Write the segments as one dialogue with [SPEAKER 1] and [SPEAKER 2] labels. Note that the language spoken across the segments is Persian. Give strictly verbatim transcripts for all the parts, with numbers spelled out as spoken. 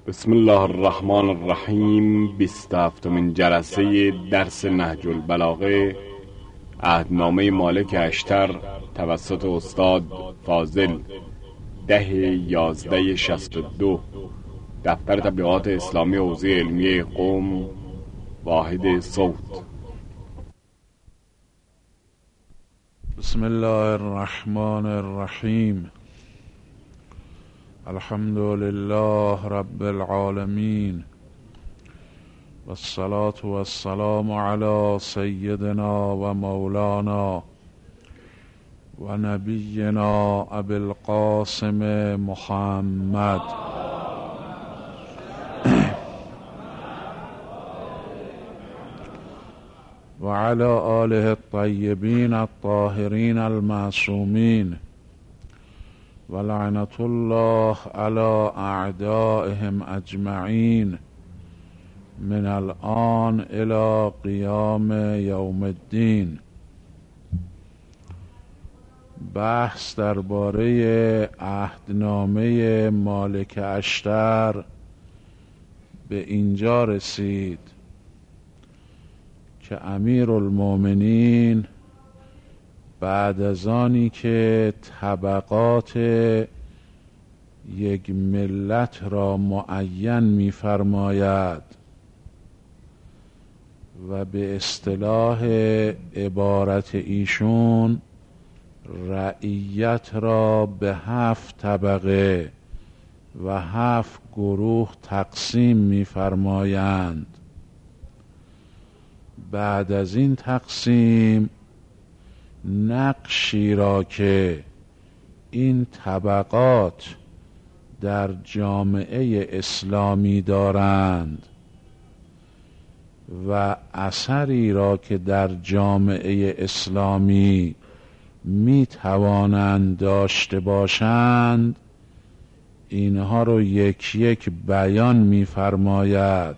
[SPEAKER 1] بسم الله الرحمن الرحیم. بیست و هفتمین جلسه درس نهج البلاغه، عهدنامه مالک اشتر توسط استاد فاضل، ده یازده شصت و دو، دفتر تبلیغات اسلامی حوزه علمیه قم، واحد صوت.
[SPEAKER 2] بسم الله الرحمن الرحیم. الحمد لله رب العالمین، والصلاة والسلام علی سیدنا و مولانا و نبینا ابی القاسم محمد و علی آله الطیبین الطاهرین المعصومین، و لعنت الله علی اعدائهم اجمعین من الان الی قیام یوم الدین. بحث درباره عهدنامه مالک اشتر به اینجا رسید که امیرالمومنین بعد از آنی که طبقات یک ملت را معین می‌فرماید و به اصطلاح عبارت ایشون رعیت را به هفت طبقه و هفت گروه تقسیم می‌فرمایند، بعد از این تقسیم نقشی را که این طبقات در جامعه اسلامی دارند و اثری را که در جامعه اسلامی می توانند داشته باشند، اینها رو یک یک بیان می فرماید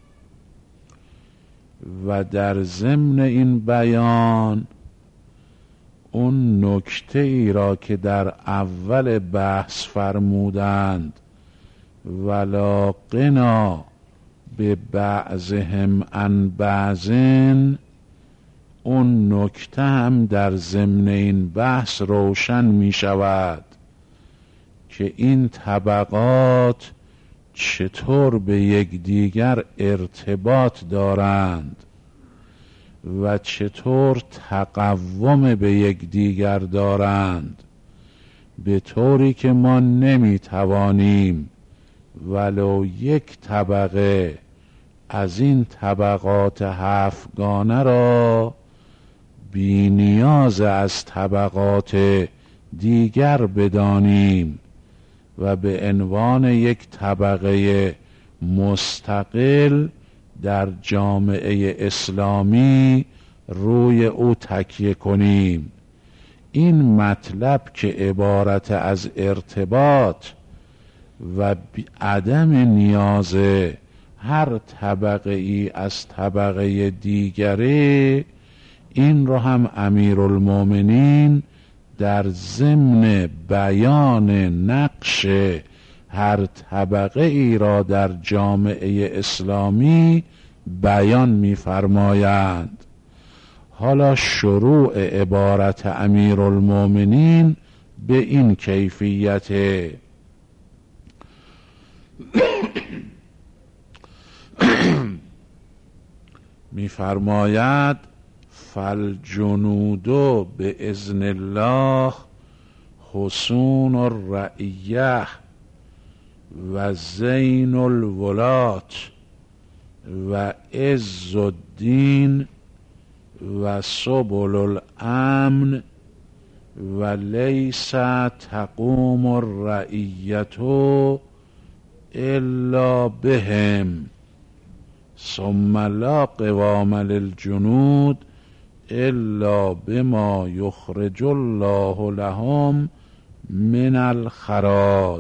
[SPEAKER 2] و در ضمن این بیان اون نکته ای را که در اول بحث فرمودند ولا غنا به بعضهم عن بعضن، اون نکته هم در ضمن این بحث روشن می شود که این طبقات چطور به یکدیگر ارتباط دارند و چطور تقوم به یکدیگر دارند، به طوری که ما نمی توانیم ولو یک طبقه از این طبقات هفتگانه را بی نیاز از طبقات دیگر بدانیم و به عنوان یک طبقه مستقل در جامعه اسلامی روی او تکیه کنیم. این مطلب که عبارت از ارتباط و عدم نیاز هر طبقه ای از طبقه دیگره، این رو هم امیرالمومنین در ضمن بیان نقش هر طبقه ای را در جامعه اسلامی بیان می‌فرمایند. حالا شروع عبارت امیرالمومنین به این کیفیت می‌فرماید فالجنود به اذن الله حصون الرعیه و زین الولات و عز الدین و سبل الامن و لیس تقوم الرعیت الا بهم ثم لا قوام للجنود الا بما یخرج الله لهم من الخراج.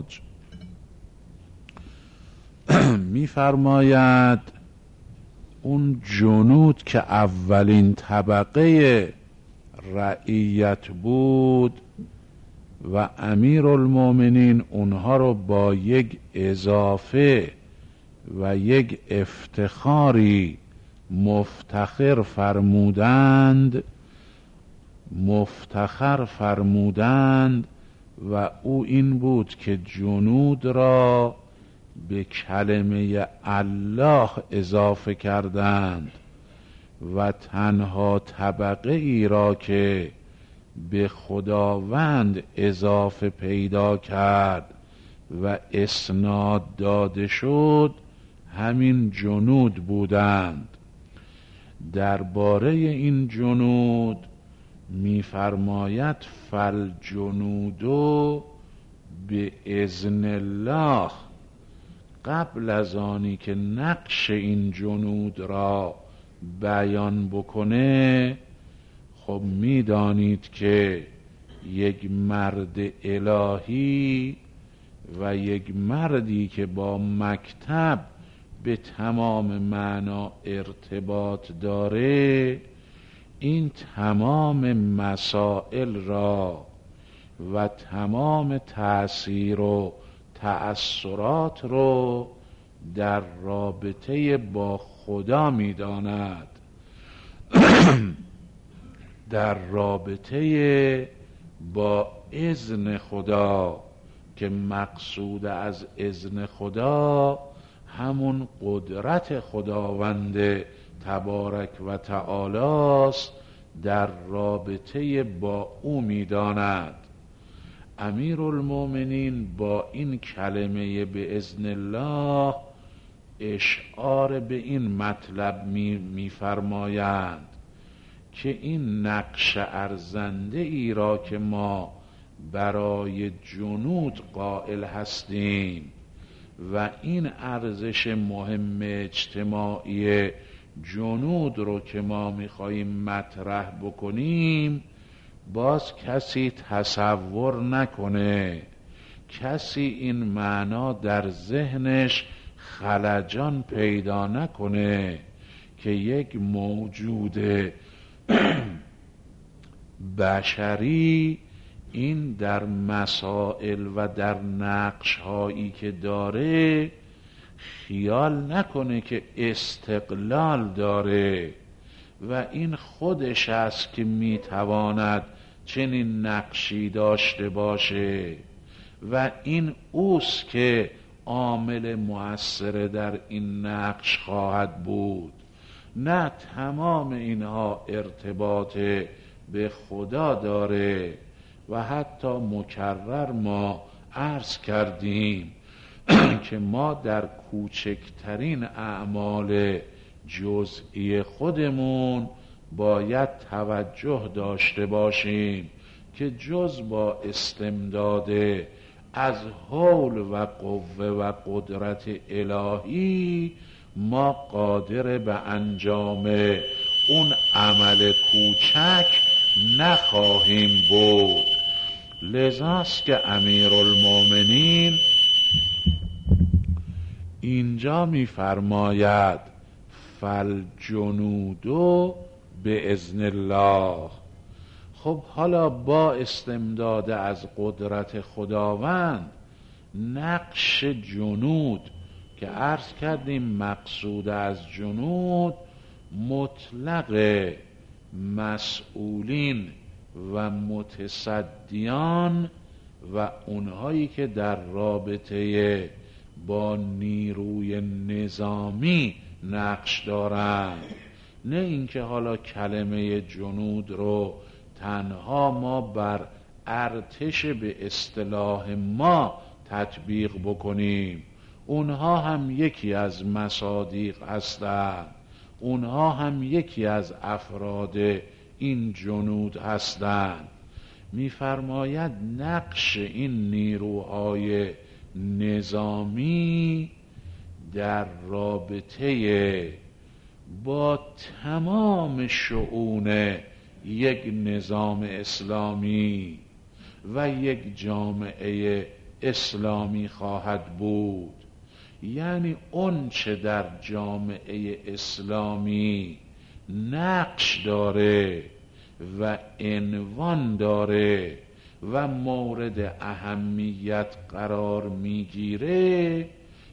[SPEAKER 2] می‌فرماید اون جنود که اولین طبقه رعیت بود و امیرالمومنین اونها رو با یک اضافه و یک افتخاری مفتخر فرمودند مفتخر فرمودند و او این بود که جنود را به کلمه الله اضافه کردند و تنها طبقه ای را که به خداوند اضافه پیدا کرد و اسناد داده شد همین جنود بودند. درباره این جنود می‌فرماید فالجنود به اذن الله. قبل از آنی که نقش این جنود را بیان بکنه، خب می‌دانید که یک مرد الهی و یک مردی که با مکتب به تمام معنا ارتباط داره، این تمام مسائل را و تمام تأثیر و تأثیرات رو در رابطه با خدا می‌داند. در رابطه با اذن خدا، که مقصود از اذن خدا همون قدرت خداوند تبارک و تعالی است، در رابطه با او می‌داند. امیرالمومنین با این کلمه به اذن الله اشعار به این مطلب می‌فرمایند که این نقش ارزنده ای را که ما برای جنود قائل هستیم و این ارزش مهم اجتماعی جنود رو که ما میخواییم مطرح بکنیم، باز کسی تصور نکنه، کسی این معنا در ذهنش خلجان پیدا نکنه که یک موجود بشری این در مسائل و در نقش هایی که داره خیال نکنه که استقلال داره و این خودش است که میتواند چنین نقشی داشته باشه و این اوست که عامل مؤثر در این نقش خواهد بود. نه، تمام اینها ارتباط به خدا داره و حتی مکرر ما عرض کردیم که ما در کوچکترین اعمال جزئی خودمون باید توجه داشته باشیم که جز با استمداد از حول و قوه و قدرت الهی ما قادر به انجام اون عمل کوچک نخواهیم بود. لذاست که امیرالمومنین اینجا می‌فرماید فالجنود به اذن الله. خب حالا با استمداد از قدرت خداوند نقش جنود که عرض کردیم مقصود از جنود مطلق مسئولین و متصدیان و اونهایی که در رابطه با نیروی نظامی نقش دارند، نه اینکه حالا کلمه جنود رو تنها ما بر ارتش به اصطلاح ما تطبیق بکنیم. اونها هم یکی از مصادیق هستند، اونها هم یکی از افراد این جنود هستند. می‌فرماید نقش این نیروهای نظامی در رابطه با تمام شؤون یک نظام اسلامی و یک جامعه اسلامی خواهد بود. یعنی اون چه در جامعه اسلامی نقش داره و عنوان داره و مورد اهمیت قرار میگیره،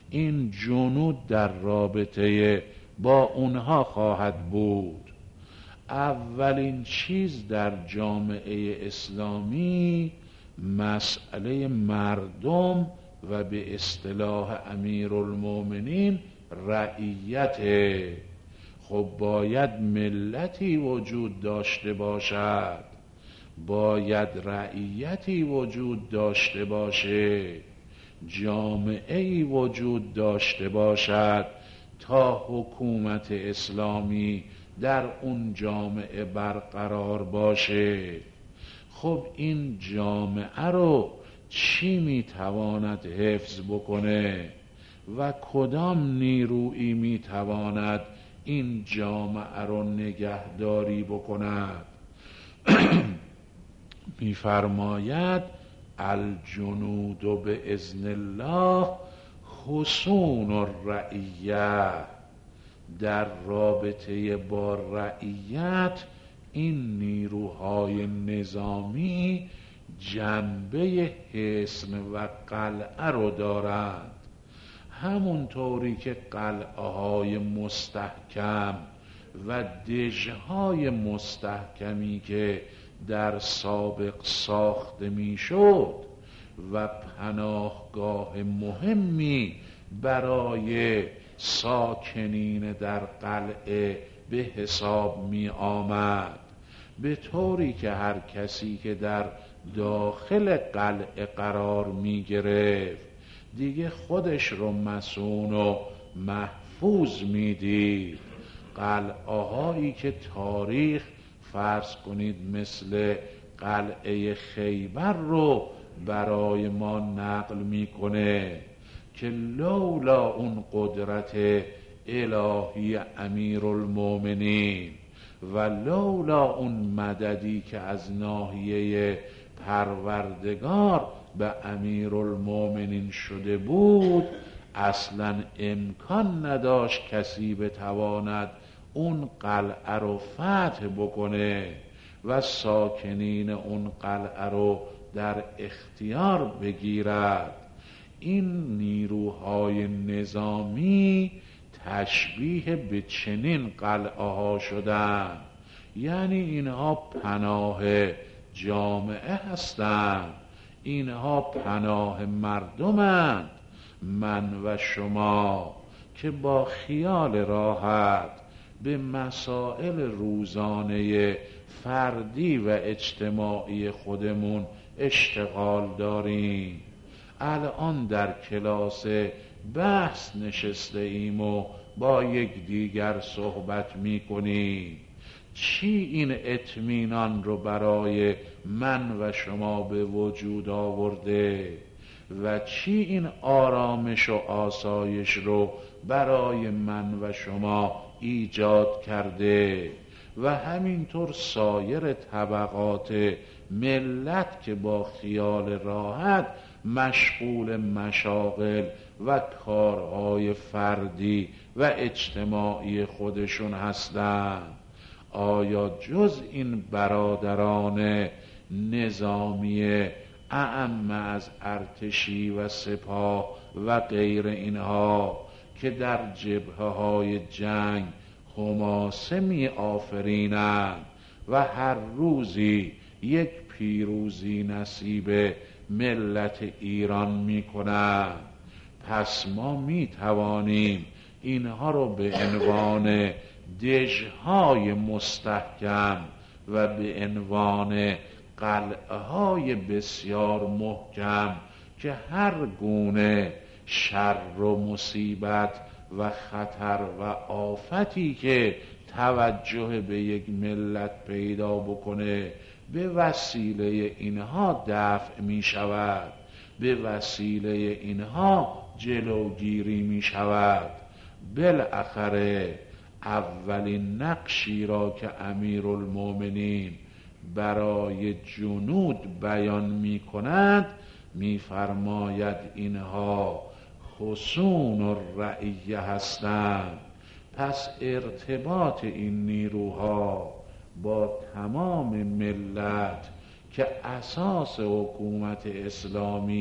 [SPEAKER 2] این جنود در رابطه با اونها خواهد بود. اولین چیز در جامعه اسلامی مسئله مردم و به اصطلاح امیرالمومنین رعیت. خب باید ملتی وجود داشته باشد، باید رعیتی وجود داشته باشه، جامعه‌ای وجود داشته باشد تا حکومت اسلامی در اون جامعه برقرار باشه. خب این جامعه رو چی میتواند حفظ بکنه و کدام نیرویی میتواند این جامعه رو نگهداری بکند؟ میفرماید الجنود به اذن الله حصون الرعیه. در رابطه با رعیت این نیروهای نظامی جنبه حصن و قلعه رو دارند. همونطوری که قلعه های مستحکم و دژهای مستحکمی که در سابق ساخته میشد و پناهگاه مهمی برای ساکنین در قلعه به حساب می آمد، به طوری که هر کسی که در داخل قلعه قرار می گرفت دیگه خودش رو مسئول و محفوظ می دید. قلعه هایی که تاریخ فرض کنید مثل قلعه خیبر رو برای ما نقل میکنه که لولا اون قدرت الهی امیرالمومنین و لولا اون مددی که از ناحیه پروردگار به امیرالمومنین شده بود، اصلا امکان نداشت کسی بتواند اون قلعه رو فتح بکنه و ساکنین اون قلعه رو در اختیار بگیرد. این نیروهای نظامی تشبیه به چنین قلعه ها شدن، یعنی اینها پناه جامعه هستند، اینها پناه مردمند. من و شما که با خیال راحت به مسائل روزانه فردی و اجتماعی خودمون اشتغال داریم، الان در کلاس بحث نشسته ایم و با یک دیگر صحبت می کنیم، چی این اطمینان رو برای من و شما به وجود آورده و چی این آرامش و آسایش رو برای من و شما ایجاد کرده؟ و همینطور سایر طبقات ملت که با خیال راحت مشغول مشاغل و کارهای فردی و اجتماعی خودشون هستند، آیا جز این برادران نظامی اعم از ارتشی و سپاه و غیر اینها که در جبهه های جنگ حماسه می آفرینند و هر روزی یک پیروزی نصیب ملت ایران می کنند، پس ما می توانیم اینها رو به عنوان دژهای مستحکم و به عنوان قلعه های بسیار محکم که هر گونه شر و مصیبت و خطر و آفتی که توجه به یک ملت پیدا بکنه به وسیله اینها دفع می شود، به وسیله اینها جلوگیری می شود. بالاخره اولین نقشی را که امیرالمومنین برای جنود بیان می کند می فرماید اینها حصون الرعیه هستند. پس ارتباط این نیروها با تمام ملت که اساس حکومت اسلامی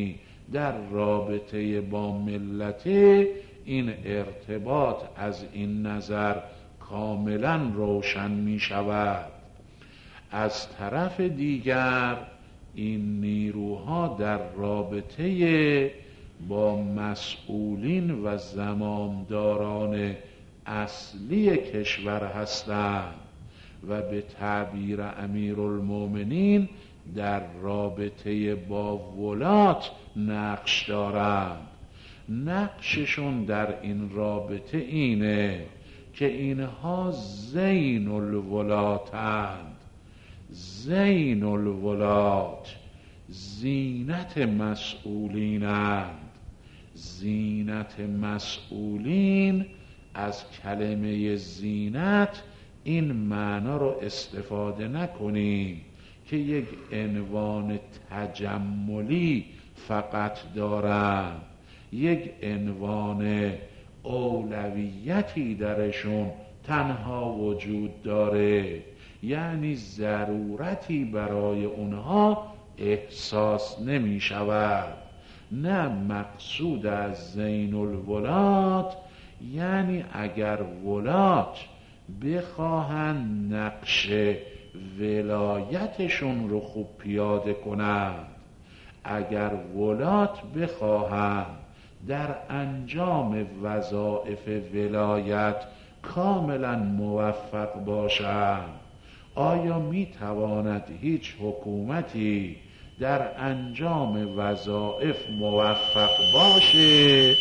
[SPEAKER 2] در رابطه با ملت این ارتباط از این نظر کاملا روشن می شود. از طرف دیگر این نیروها در رابطه با مسئولین و زمامداران اصلی کشور هستند و به تعبیر امیرالمومنین در رابطه با ولات نقش دارند. نقششون در این رابطه اینه که اینها زین الولاتند. زین الولات زینت مسئولینند. زینت مسئولین، از کلمه زینت این معنا رو استفاده نکنیم که یک عنوان تجملی فقط دارند، یک عنوان اولویتی درشون تنها وجود داره، یعنی ضرورتی برای اونها احساس نمی شود. نه، مقصود از زین الولات یعنی اگر ولات بخواهند نقش ولایتشون رو خوب پیاده کنند، اگر ولات بخواهند در انجام وظایف ولایت کاملا موفق باشند، آیا می تواند هیچ حکومتی در انجام وظایف موفق باشه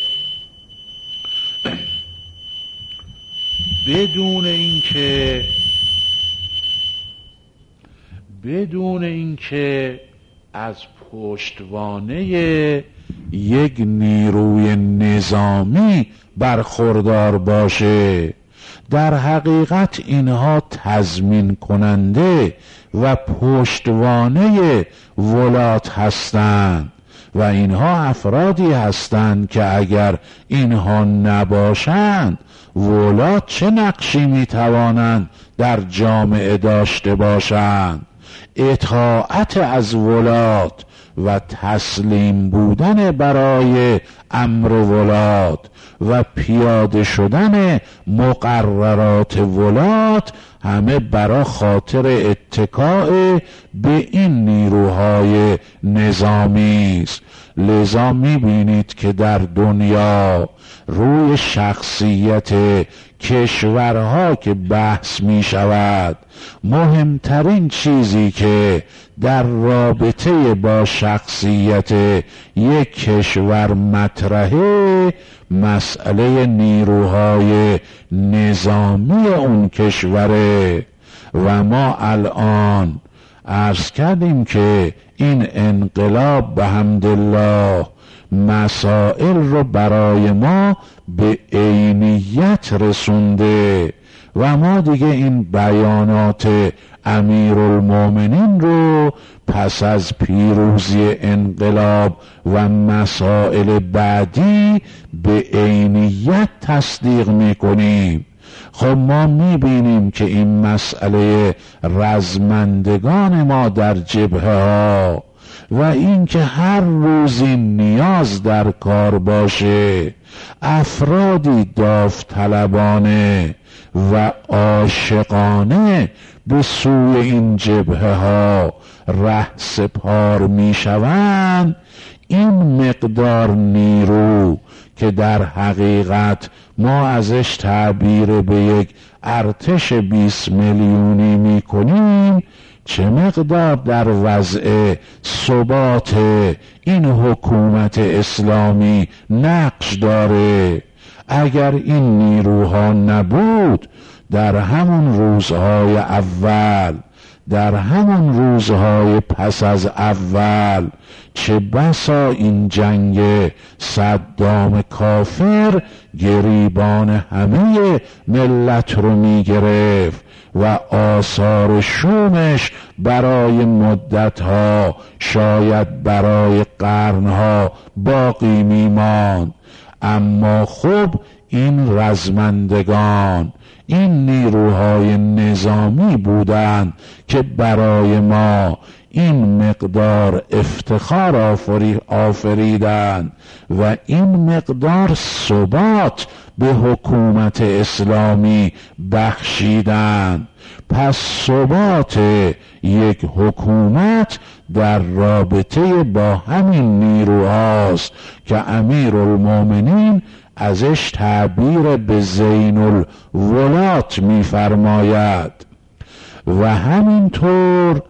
[SPEAKER 2] بدون اینکه بدون اینکه از پشتوانه یک نیروی نظامی برخوردار باشه؟ در حقیقت اینها تضمین کننده و پشتوانه ولات هستند و اینها افرادی هستند که اگر اینها نباشند ولات چه نقشی میتوانند در جامعه داشته باشند؟ اطاعت از ولات و تسلیم بودن برای امر ولات و پیاده شدن مقررات ولات همه برای خاطر اتکاء به این نیروهای نظامی است. لذا میبینید که در دنیا روی شخصیت کشورها که بحث می شود، مهمترین چیزی که در رابطه با شخصیت یک کشور مطرحه مسئله نیروهای نظامی اون کشوره. و ما الان عرض کردیم که این انقلاب به حمدالله مسائل رو برای ما به عینیت رسونده و ما دیگه این بیانات امیرالمومنین رو پس از پیروزی انقلاب و مسائل بعدی به عینیت تصدیق میکنیم. خب ما میبینیم که این مسئله رزمندگان ما در جبهه ها و این که هر روزی نیاز در کار باشه، افرادی داوطلبانه و عاشقانه به سوی این جبهه ها ره سپار می شوند، این مقدار نیرو که در حقیقت ما ازش تعبیر به یک ارتش بیست میلیونی می کنیم، چه مقدار در وضع ثبات این حکومت اسلامی نقش داره. اگر این نیروها نبود، در همون روزهای اول، در همون روزهای پس از اول، چه بسا این جنگ صدام کافر گریبان همه ملت رو می گرفت و آثار شومش برای مدتها، شاید برای قرنها باقی می ماند. اما خب این رزمندگان، این نیروهای نظامی بودند که برای ما این مقدار افتخار آفری آفریدند و این مقدار ثبات به حکومت اسلامی بخشیدند. پس ثبات یک حکومت در رابطه با همین نیروهاست که امیرالمومنین ازش تعبیر به زین الولات می‌فرماید. و همینطور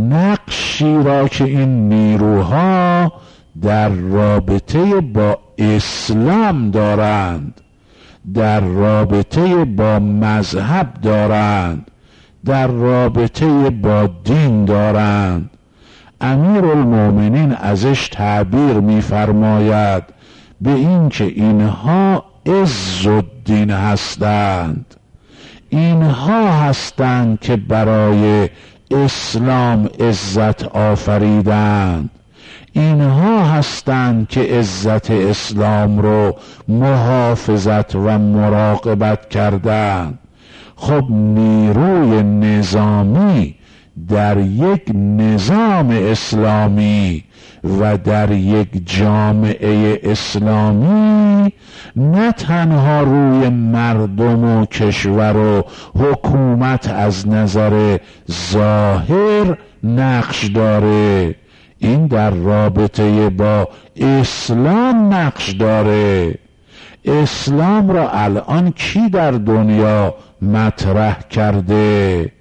[SPEAKER 2] نقشی را که این نیروها در رابطه با اسلام دارند، در رابطه با مذهب دارند، در رابطه با دین دارند، امیرالمومنین ازش تعبیر می‌فرماید به این که اینها عز الدین هستند. اینها هستند که برای اسلام عزت آفریدند. اینها هستند که عزت اسلام رو محافظت و مراقبت کردند. خب نیروی نظامی در یک نظام اسلامی و در یک جامعه اسلامی نه تنها روی مردم و کشور و حکومت از نظر ظاهر نقش داره، این در رابطه با اسلام نقش داره. اسلام را الان کی در دنیا مطرح کرده؟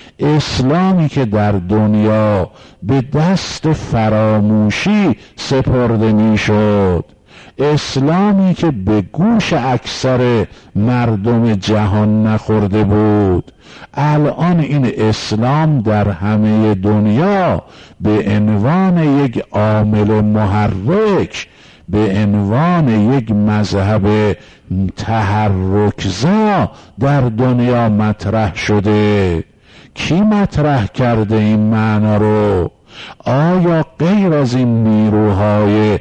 [SPEAKER 2] اسلامی که در دنیا به دست فراموشی سپرده میشد، اسلامی که به گوش اکثر مردم جهان نخورده بود، الان این اسلام در همه دنیا به عنوان یک عامل محرک، به عنوان یک مذهب تحرکزا در دنیا مطرح شده. کی مطرح کرده این معنا رو؟ آیا غیر از این نیروهای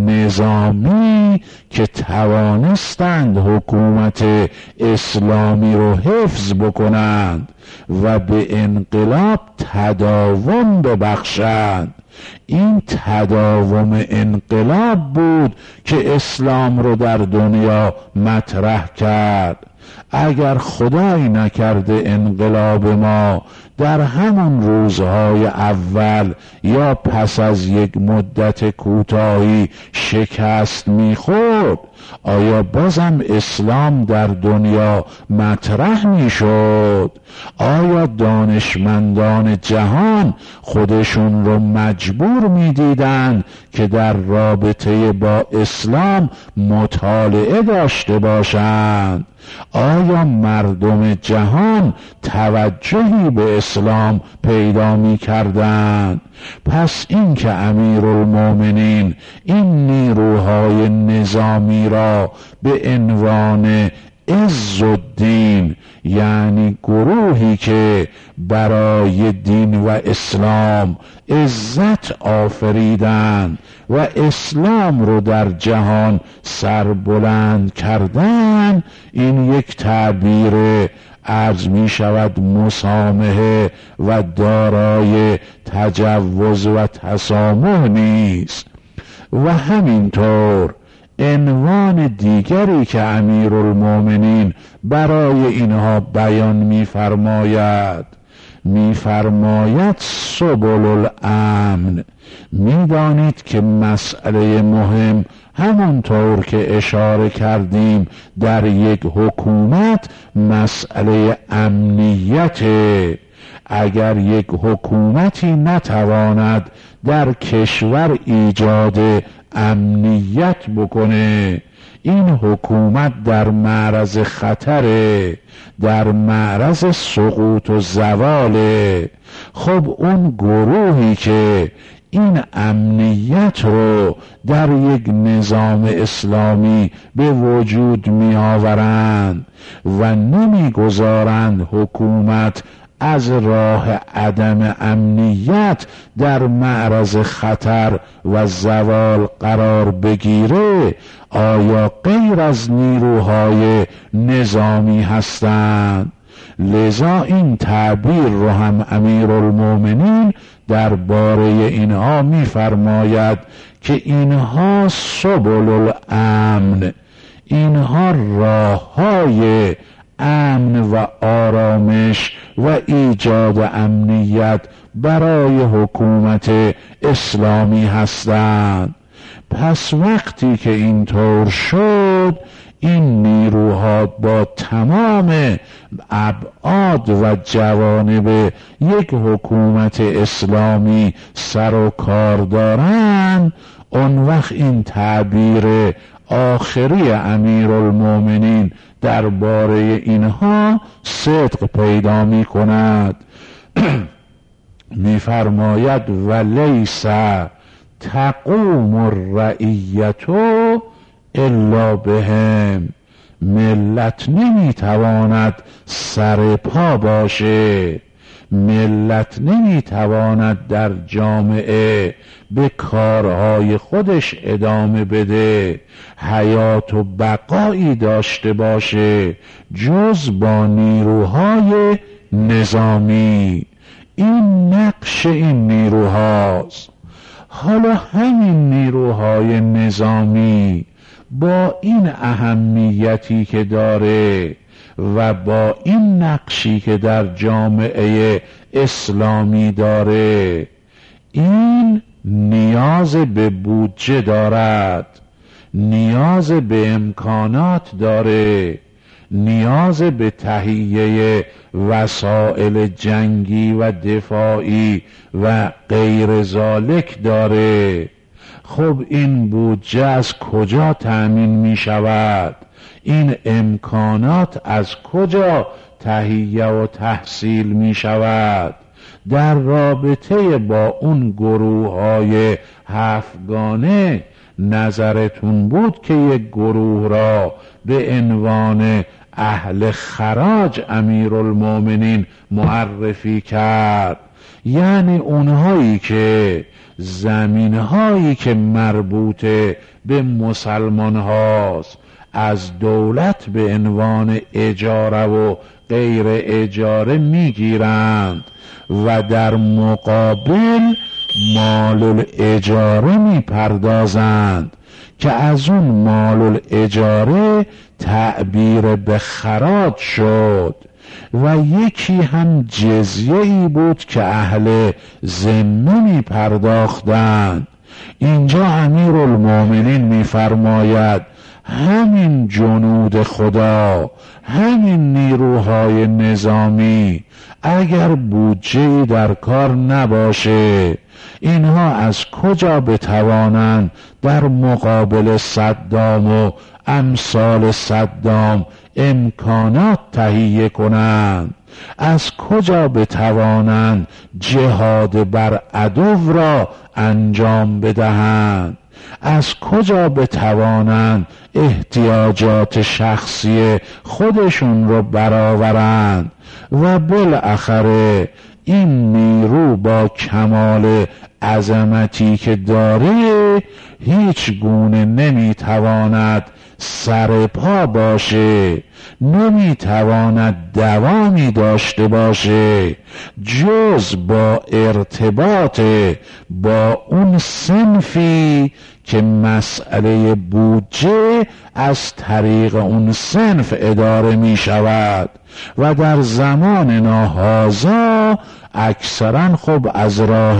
[SPEAKER 2] نظامی که توانستند حکومت اسلامی رو حفظ بکنند و به انقلاب تداوم ببخشند، این تداوم انقلاب بود که اسلام رو در دنیا مطرح کرد. اگر خدای نکرده انقلاب ما در همون روزهای اول یا پس از یک مدت کوتاهی شکست میخورد، آیا بازم اسلام در دنیا مطرح میشد؟ آیا دانشمندان جهان خودشون رو مجبور میدیدند که در رابطه با اسلام مطالعه داشته باشند؟ آیا مردم جهان توجهی به اسلام پیدا می کردند؟ پس این که امیرالمومنین این نیروهای نظامی را به عنوان عز الدین، یعنی گروهی که برای دین و اسلام عزت آفریدند و اسلام رو در جهان سربلند کردن، این یک تعبیر عرض می شود مسامحه و دارای تجوز و تسامح نیست. و همینطور عنوان دیگری که امیرالمومنین برای اینها بیان می‌فرماید، می‌فرماید سبل الامن. می‌دانید که مسئله مهم همانطور که اشاره کردیم در یک حکومت مسئله امنیت. اگر یک حکومتی نتواند در کشور ایجاد امنیت بکنه، این حکومت در معرض خطره، در معرض سقوط و زواله. خب اون گروهی که این امنیت رو در یک نظام اسلامی به وجود می آورند و نمی گذارند حکومت از راه عدم امنیت در معرض خطر و زوال قرار بگیره، آیا غیر از نیروهای نظامی هستند؟ لذا این تعبیر رو هم امیرالمومنین درباره اینها می‌فرماید که اینها سبل الامن، اینها راه‌های امن و آرامش و ایجاد امنیت برای حکومت اسلامی هستند. پس وقتی که اینطور شد، این نیروها با تمام ابعاد و جوانب یک حکومت اسلامی سر و کار دارند، اون وقت این تعبیر آخری امیرالمومنین درباره اینها صدق پیدا می کند. می فرماید ولیس تقوم الرعیت الا بهم، ملت نمی تواند سر پا باشه، ملت نمی تواند در جامعه به کارهای خودش ادامه بده، حیات و بقایی داشته باشه جز با نیروهای نظامی. این نقش این نیروهاست. حالا همین نیروهای نظامی با این اهمیتی که داره و با این نقشی که در جامعه اسلامی داره، این نیاز به بودجه دارد، نیاز به امکانات داره، نیاز به تهیه وسایل جنگی و دفاعی و غیر ذالک داره. خب این بودجه از کجا تأمین می شود؟ این امکانات از کجا تهیه و تحصیل می شود؟ در رابطه با اون گروه های هفتگانه نظرتون بود که یک گروه را به عنوان اهل خراج امیرالمومنین معرفی کرد، یعنی اونهایی که زمینهایی که مربوط به مسلمان هاست از دولت به عنوان اجاره و غیر اجاره میگیرند و در مقابل مال الاجاره میپردازند که از اون مال الاجاره تعبیر به خراج شد و یکی هم جزیه‌ای بود که اهل ذمه می پرداختند. اینجا امیرالمومنین می فرماید همین جنود خدا، همین نیروهای نظامی اگر بودجه‌ای در کار نباشه، اینها از کجا بتوانند در مقابل صدام و امثال صدام امکانات تهیه کنند؟ از کجا بتوانند جهاد بر عدو را انجام بدهند؟ از کجا بتوانند احتیاجات شخصی خودشون رو برآورند؟ و بالاخره این نیرو با کمال عظمتی که داره هیچ گونه نمیتواند سر پا باشه، نمیتواند دوامی داشته باشه جز با ارتباط با اون صنفی که مسئله بودجه از طریق اون صنف اداره می شود و در زمان ناهازا اکثرا خب از راه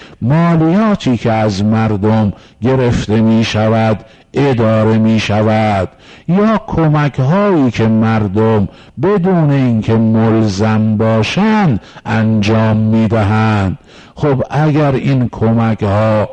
[SPEAKER 2] مالیاتی که از مردم گرفته می شود اداره می شود، یا کمک هایی که مردم بدون اینکه ملزم باشند انجام می دهند. خب اگر این کمک ها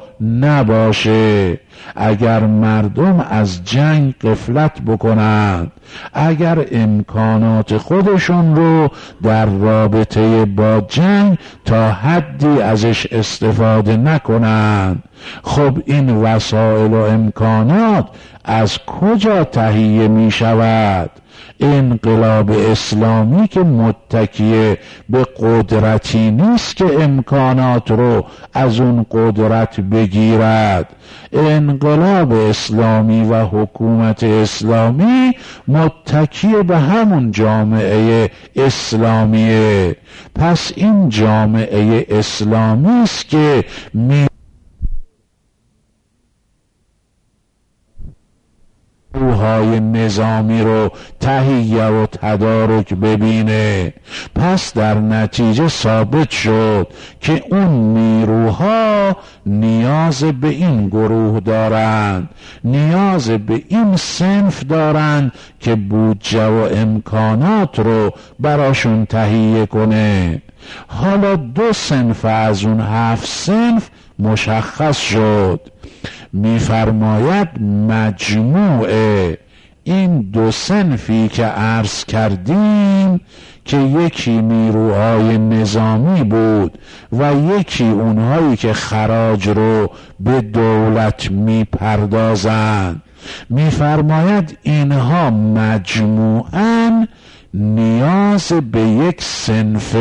[SPEAKER 2] نباشه، اگر مردم از جنگ غفلت بکنند، اگر امکانات خودشون رو در رابطه با جنگ تا حدی ازش استفاده نکنند، خب این وسایل و امکانات از کجا تهیه می شود؟ انقلاب اسلامی که متکی به قدرتی نیست که امکانات رو از اون قدرت بگیرد. انقلاب اسلامی و حکومت اسلامی متکی به همون جامعه اسلامیه. پس این جامعه اسلامی است که می نیروهای نظامی رو تهیه و تدارک ببینه. پس در نتیجه ثابت شد که اون نیروها نیاز به این گروه دارند، نیاز به این صنف دارند که بودجه و امکانات رو براشون تهیه کنه. حالا دو صنف از اون هفت صنف مشخص شد. می‌فرماید مجموع این دو صنفی که عرض کردیم که یکی نیروهای نظامی بود و یکی اونهایی که خراج رو به دولت میپردازند، می‌فرماید اینها مجموعاً نیاز به یک صنف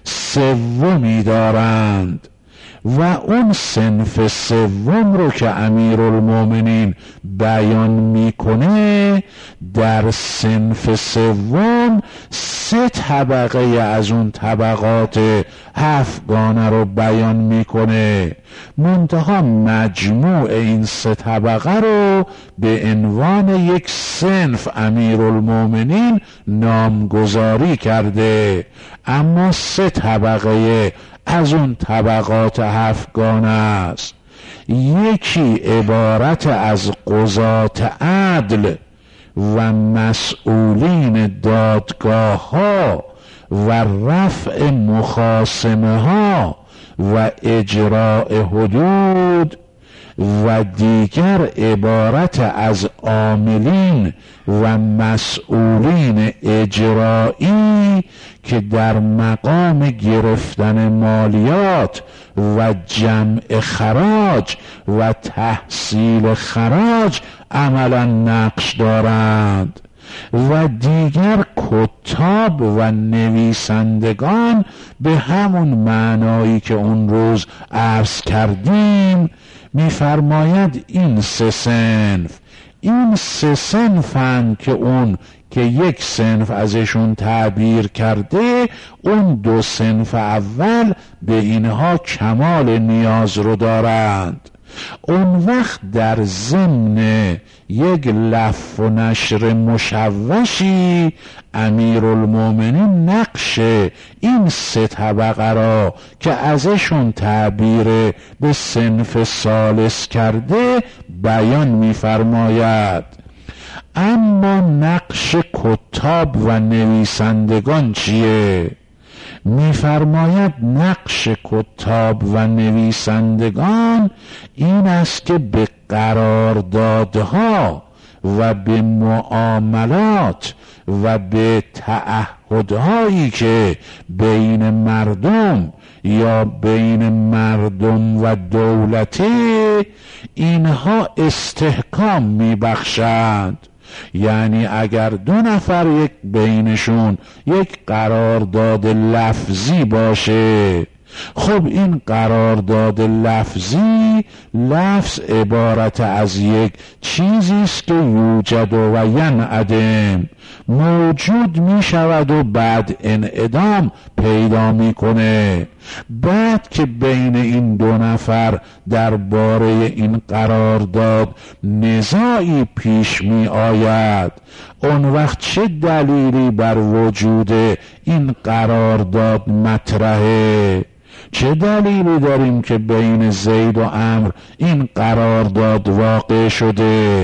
[SPEAKER 2] سومی دارند و اون صنف سوم رو که امیرالمومنین بیان میکنه، در صنف سوم سه طبقه از اون طبقات هفتگانه رو بیان میکنه. منتها مجموع این سه طبقه رو به عنوان یک صنف امیرالمومنین نامگذاری کرده، اما سه طبقه از اون طبقات هفتگانه است. یکی عبارت از قضات عدل و مسئولین دادگاه ها و رفع مخاصمه ها و اجراء حدود، و دیگر عبارت از عاملین و مسئولین اجرایی که در مقام گرفتن مالیات و جمع خراج و تحصیل خراج عملا نقش دارند، و دیگر کتاب و نویسندگان به همون معنایی که اون روز عرض کردیم. می‌فرماید این سه صنف این سه صنفن که اون که یک صنف ازشون تعبیر کرده، اون دو صنف اول به اینها کمال نیاز رو دارند. اون وقت در ضمن یک لف و نشر مشوشی امیرالمومنین نقش این سه طبقه را که ازشون تعبیر به صنف ثالث کرده بیان می‌فرماید. اما نقش کتاب و نویسندگان چیه؟ می‌فرماید نقش کتاب و نویسندگان این است که به قراردادها و به معاملات و به تعهدهایی که بین مردم یا بین مردم و دولته اینها استحکام میبخشند. یعنی اگر دو نفر یک بینشون یک قرارداد لفظی باشه، خب این قرارداد لفظی لفظ عبارت از یک چیزی است که یوجد و ینعدم، موجود می شود و بعد انعدام پیدا می کنه. بعد که بین این دو نفر درباره این قرارداد نزاعی پیش می آید، اون وقت چه دلیلی بر وجود این قرارداد مطرحه؟ چه دلیلی داریم که بین زید و عمرو این قرارداد واقع شده؟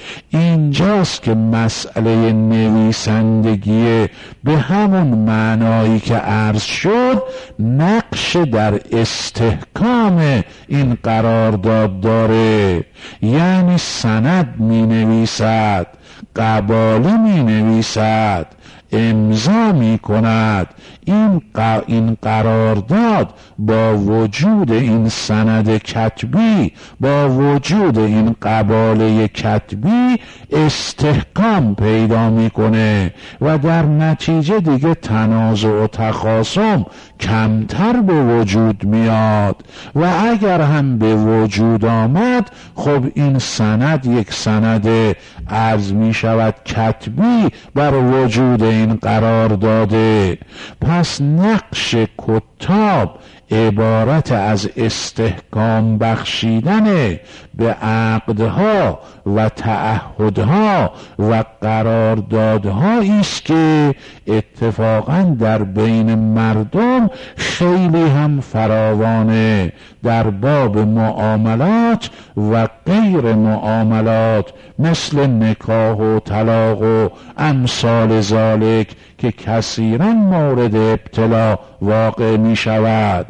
[SPEAKER 2] اینجاست که مسئله نویسندگی به همون معنایی که عرض شد نقش در استحکام این قرارداد داره. یعنی سند می نویسد، قباله می نویسد، امضا می کند. این این قرارداد با وجود این سند کتبی، با وجود این قباله کتبی استحکام پیدا میکنه و در نتیجه دیگه تنازع و تخاصم کمتر به وجود میاد و اگر هم به وجود آمد خب این سند یک سند عرض می شود کتبی بر وجود این قرار داده. پس نقش کتاب عبارت از استحکام بخشیدن به عقدها و تعهدها و قراردادهایی است که اتفاقا در بین مردم خیلی هم فراوانه در باب معاملات و غیر معاملات، مثل نکاح و طلاق و امثال ذالک که کثیرا مورد ابتلا واقع می شود.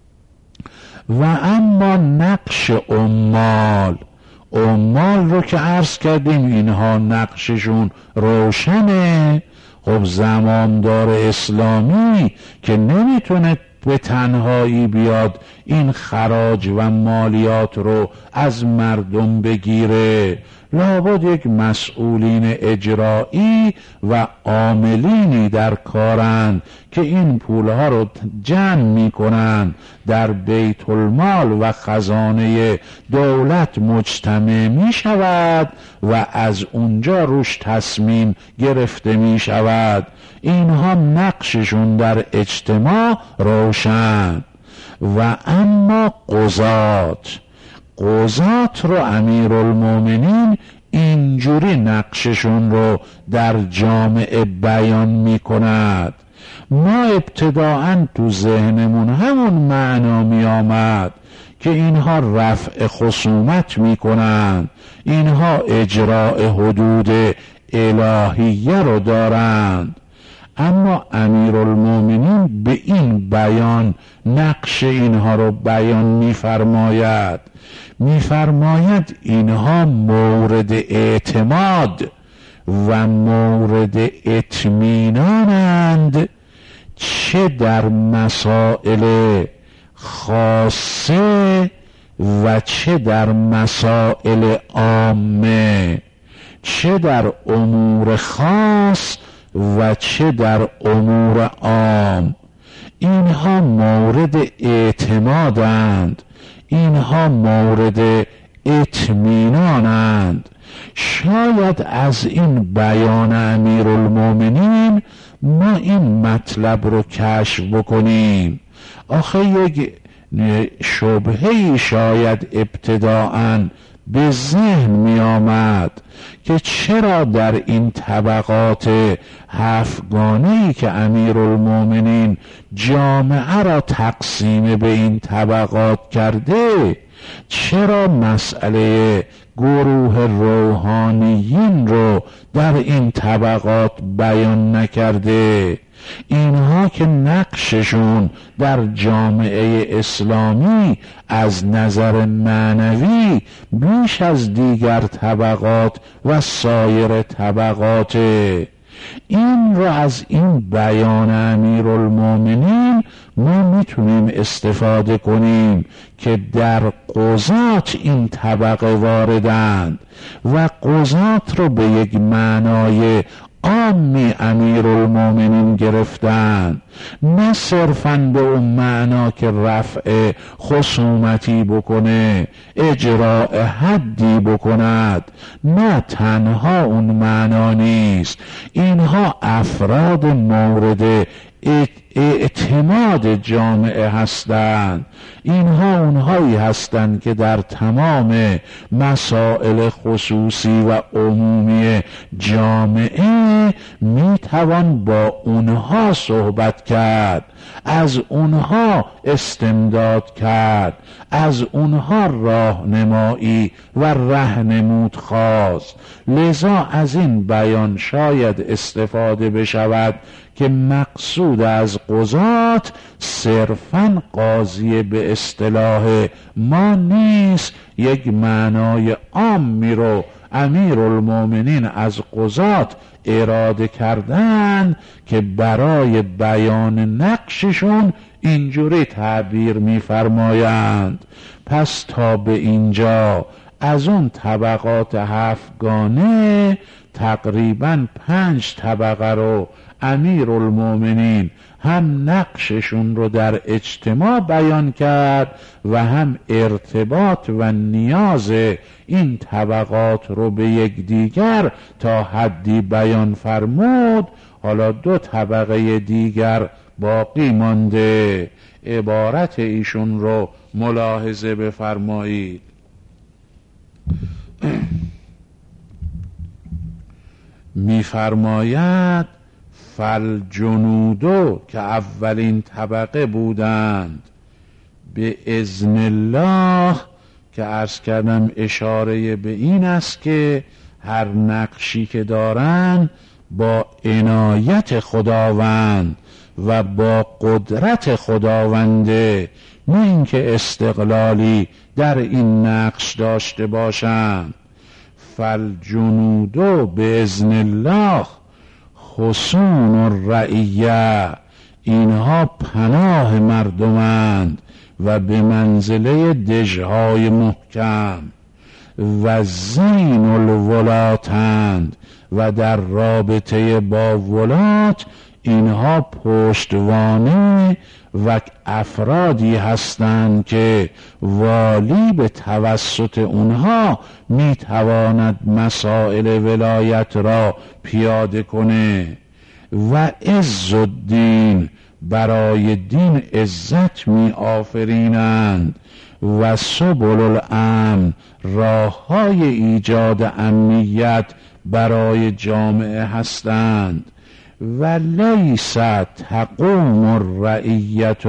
[SPEAKER 2] و اما نقش عمال، عمال رو که عرض کردیم اینها نقششون روشنه. خب زمامدار اسلامی که نمیتونه به تنهایی بیاد این خراج و مالیات رو از مردم بگیره، لابد یک مسئولین اجرایی و عاملینی در کارند که این پولها رو جمع میکنن، در بیت المال و خزانه دولت مجتمع می شود و از اونجا روش تصمیم گرفته می شود. اینها نقششون در اجتماع روشن. و اما قضات، قضات رو امیرالمومنین اینجوری نقششون رو در جامعه بیان می کند. ما ابتداعاً تو ذهنمون همون معنا می آمد که اینها رفع خصومت می کنند، اینها اجراء حدود الهیه رو دارند. اما امیرالمومنین به این بیان نقش اینها رو بیان می‌فرماید، می‌فرماید اینها مورد اعتماد و مورد اطمینانند، چه در مسائل خاصه و چه در مسائل عامه، چه در امور خاص و چه در امور عام. اینها مورد اعتمادند، اینها مورد اطمینانند. شاید از این بیان امیرالمومنین ما این مطلب رو کشف بکنیم. آخه یک شبهه‌ای شاید ابتداءً به ذهن می آمد که چرا در این طبقات هفتگانه‌ای که امیرالمومنین جامعه را تقسیم به این طبقات کرده، چرا مسئله گروه روحانیین رو در این طبقات بیان نکرده؟ اینها که نقششون در جامعه اسلامی از نظر معنوی بیش از دیگر طبقات و سایر طبقات، این را از این بیان امیرالمومنین ما میتونیم استفاده کنیم که در قضات این طبقه واردند و قضات رو به یک معنای عامی امیرالمومنین گرفتن، نه صرفاً به اون معنا که رفع خصومتی بکنه، اجراء حدی بکند، نه تنها اون معنا نیست. اینها افراد مورد اعتماد جامعه هستند. اینها اونهایی هستند که در تمام مسائل خصوصی و عمومی جامعه میتوان با اونها صحبت کرد، از اونها استمداد کرد، از اونها راهنمایی و رهنمود خواست. لذا از این بیان شاید استفاده بشود که مقصود از قضات صرفاً قاضی به اصطلاح ما نیست. یک معنای عامی رو امیرالمومنین از قضات اراده کردن که برای بیان نقششون اینجوری تعبیر می‌فرمایند. پس تا به اینجا از اون طبقات هفتگانه تقریباً پنج طبقه رو امیرالمومنین هم نقششون رو در اجتماع بیان کرد و هم ارتباط و نیاز این طبقات رو به یکدیگر تا حدی بیان فرمود. حالا دو طبقه دیگر باقی مانده، عبارت ایشون رو ملاحظه بفرمایید. میفرماید فالجنودو که اولین طبقه بودند به اذن الله، که عرض کردم اشاره به این است که هر نقشی که دارن با عنایت خداوند و با قدرت خداونده، نه اینکه استقلالی در این نقش داشته باشند. فالجنودو به اذن الله حصون الرعیه، اینها پناه مردمند و به منزله دژهای محکم. و زین الولاتند، و در رابطه با ولات اینها پشتوانه و افرادی هستند که والی به توسط اونها میتواند مسائل ولایت را پیاده کنه. و عز الدین، برای دین عزت می آفرینند. و سبل الامن، راه های ایجاد امنیت برای جامعه هستند. و لیس تقوم الرعیت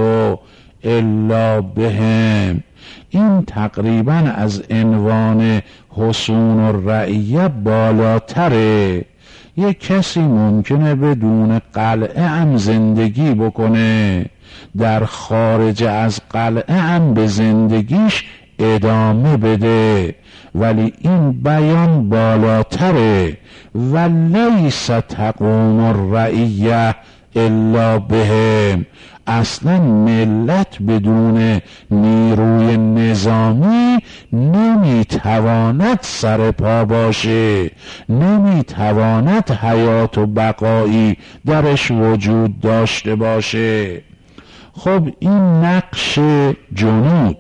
[SPEAKER 2] الا بهم، این تقریبا از عنوان حصون الرعیه بالاتره. یک کسی ممکنه بدون قلعه هم زندگی بکنه، در خارج از قلعه هم به زندگیش ادامه بده، ولی این بیان بالاتره. و لیس تقوم الرعیه الا بهم، اصلا ملت بدون نیروی نظامی نمیتواند سر پا باشه، نمیتواند حیات و بقایی درش وجود داشته باشه. خب این نقش جنود.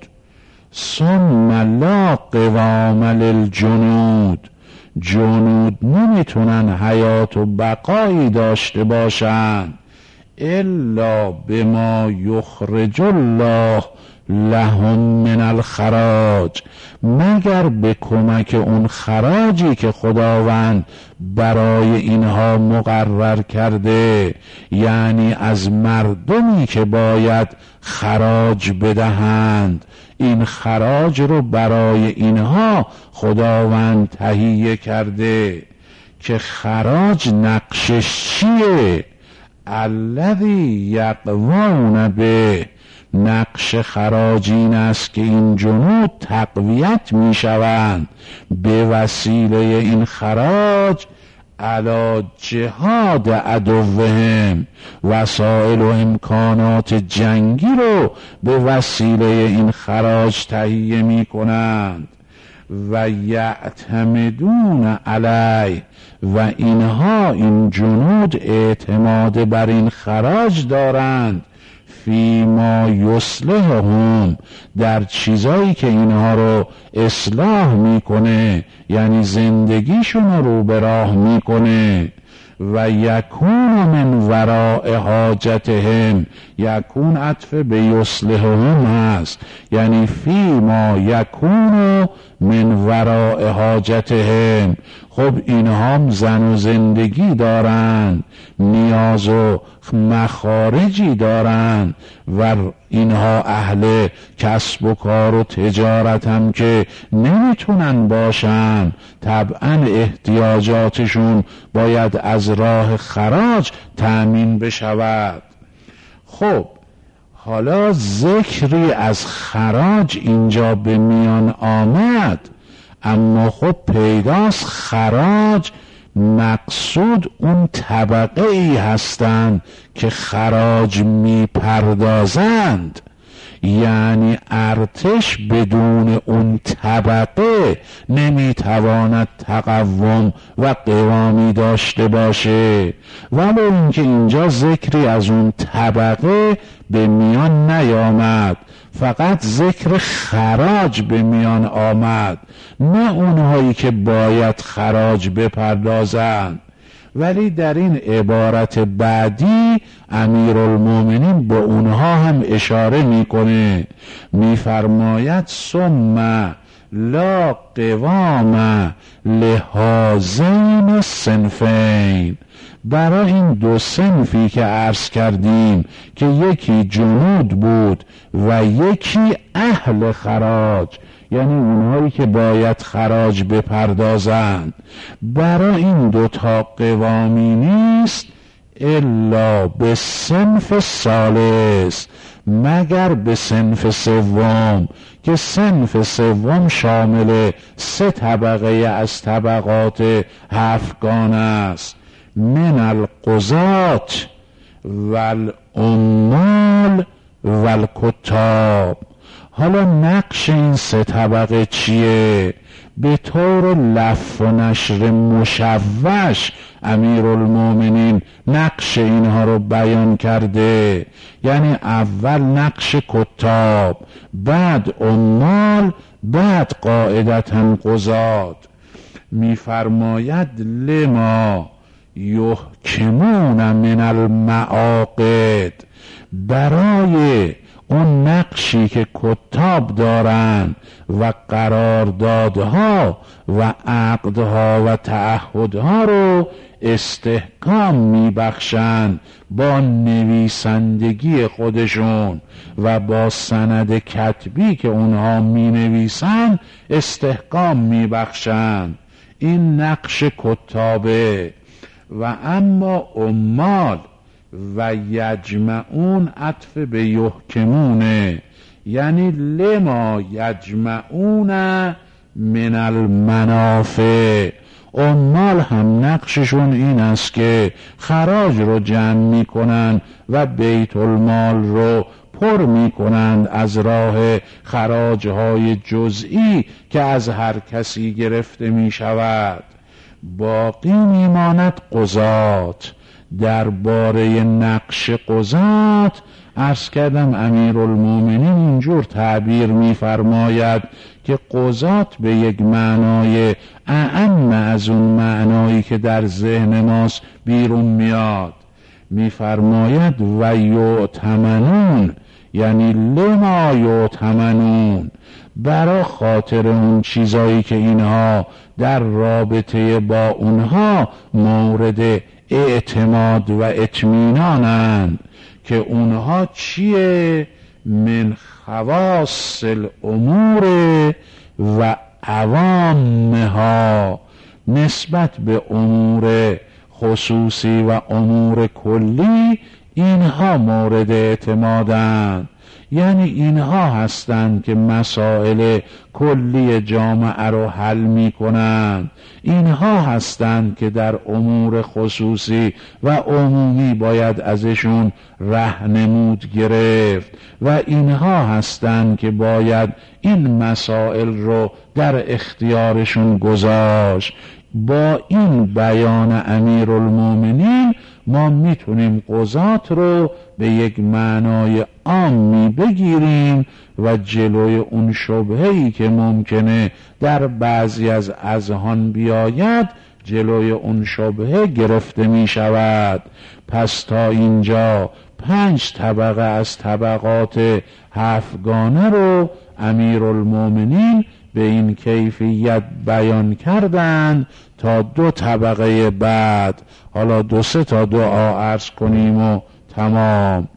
[SPEAKER 2] ثم لا قوام للجنود، جنود نمیتونن حیات و بقایی داشته باشن الا بما یخرج الله لهم من الخراج، مگر به کمک اون خراجی که خداوند برای اینها مقرر کرده، یعنی از مردمی که باید خراج بدهند. این خراج رو برای اینها خداوند تهیه کرده که خراج نقشش چیه؟ الذی یقوون به، نقش خراج این است که این جنود تقویت می شوند به وسیله این خراج علی جهاد عدوهم، وسایل و امکانات جنگی رو به وسیله این خراج تهیه می کنند. و یعتمدون علی، و اینها این جنود اعتماد بر این خراج دارند فی ما یصلحهم، در چیزایی که اینها رو اصلاح میکنه، یعنی زندگیشون رو به راه میکنه. و یکون من وراء حاجتهم، یکون عطف به یصلحهم هست، یعنی فی ما یکون من وراء حاجتهم. خب اینها هم زن و زندگی دارند، نیاز و مخارجی دارند و اینها اهل کسب و کار و تجارت هم که نمیتونن باشن، طبعا احتیاجاتشون باید از راه خراج تأمین بشود. خب حالا ذکری از خراج اینجا به میان آمد، اما خب پیداست خراج مقصود اون طبقه ای هستند که خراج می پردازند، یعنی ارتش بدون اون طبقه نمی تواند تقوم و قوامی داشته باشه. ولی اینکه اینجا ذکری از اون طبقه به میان نیامد، فقط ذکر خراج به میان آمد، نه اونهایی که باید خراج بپردازند. ولی در این عبارت بعدی امیرالمومنین به اونها هم اشاره میکنه، میفرماید ثم لا قوام لهذین الصنفین، برای این دو صنفی که عرض کردیم که یکی جنود بود و یکی اهل خراج، یعنی اونهایی که باید خراج بپردازند، برای این دوتا قوامی نیست الا به صنف ثالث، مگر به صنف سوم، که صنف سوم شامل سه طبقه از طبقات هفتگان است، من القضات والعمال والکتاب. حالا نقش این سه طبقه چیه؟ به طور لف و نشر مشوش امیرالمومنین نقش اینها رو بیان کرده، یعنی اول نقش کتاب، بعد عمال، بعد قاعدتاً قضات. میفرماید لما یحکمون من المعاقد، برای اون نقشی که کتاب دارن و قراردادها و عقدها و تعهدها رو استحکام میبخشن با نویسندگی خودشون و با سند کتبی که اونها مینویسن استحکام میبخشن. این نقش کتابه. و اما عمال و یجمعون عطف به یحکمونه، یعنی لما یجمعون من المنافع. عمال هم نقششون این است که خراج رو جمع میکنن و بیت المال رو پر میکنند از راه خراجهای جزئی که از هر کسی گرفته میشود. باقی میماند قضات. درباره نقش قضات عرض کردم امیرالمومنین اینجور تعبیر میفرماید که قضات به یک معنای اعم از اون معنایی که در ذهن ماست بیرون میاد. میفرماید و یؤتمنون، یعنی لما یؤتمنون، برای خاطر اون چیزایی که اینها در رابطه با اونها مورد اعتماد و اطمینانند، که اونها چیه؟ من خواص الامور و عوامها، نسبت به امور خصوصی و امور کلی اینها مورد اعتمادند. یعنی اینها هستند که مسائل کلی جامعه رو حل می کنند، اینها هستند که در امور خصوصی و عمومی باید ازشون راهنمود گرفت و اینها هستند که باید این مسائل رو در اختیارشون گذاشت. با این بیان امیرالمومنین ما میتونیم قضات رو به یک معنای عامی بگیریم و جلوی اون شبهه‌ای که ممکنه در بعضی از اذهان بیاید جلوی اون شبهه گرفته می شود. پس تا اینجا پنج طبقه از طبقات هفتگانه رو امیرالمومنین به این کیفیت بیان کردند تا دو طبقه بعد حالا دو سه تا دعا عرض کنیم و تمام.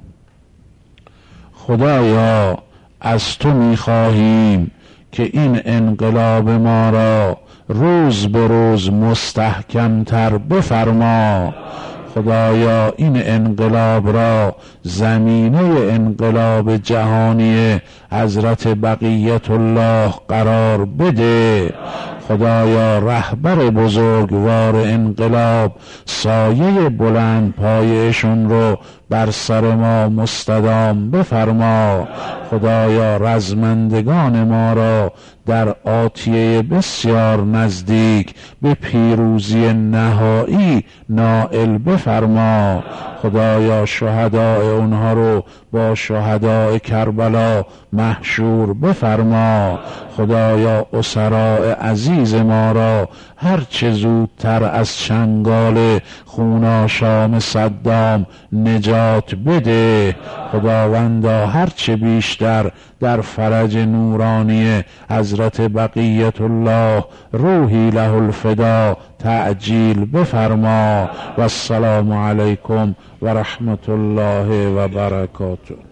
[SPEAKER 2] خدایا از تو می‌خواهیم که این انقلاب ما را روز به روز مستحکم‌تر بفرما. خدایا این انقلاب را زمینه انقلاب جهانی حضرت بقیت الله قرار بده. خدایا رهبر بزرگوار انقلاب سایه بلند پایشون رو بر سر ما مستدام بفرما. خدایا رزمندگان ما را در آتیه بسیار نزدیک به پیروزی نهایی نائل بفرما. خدایا شهداء اونها رو با شهداء کربلا محشور بفرما. خدایا اسراء عزیز ما را هر چه زودتر از چنگال خوناشام صدام نجات بده. خداوندا هر چه بیشتر در فرج نورانی حضرت بقیت الله روحی له الفدا تعجیل بفرما. و السلام علیکم و رحمت الله و برکاته.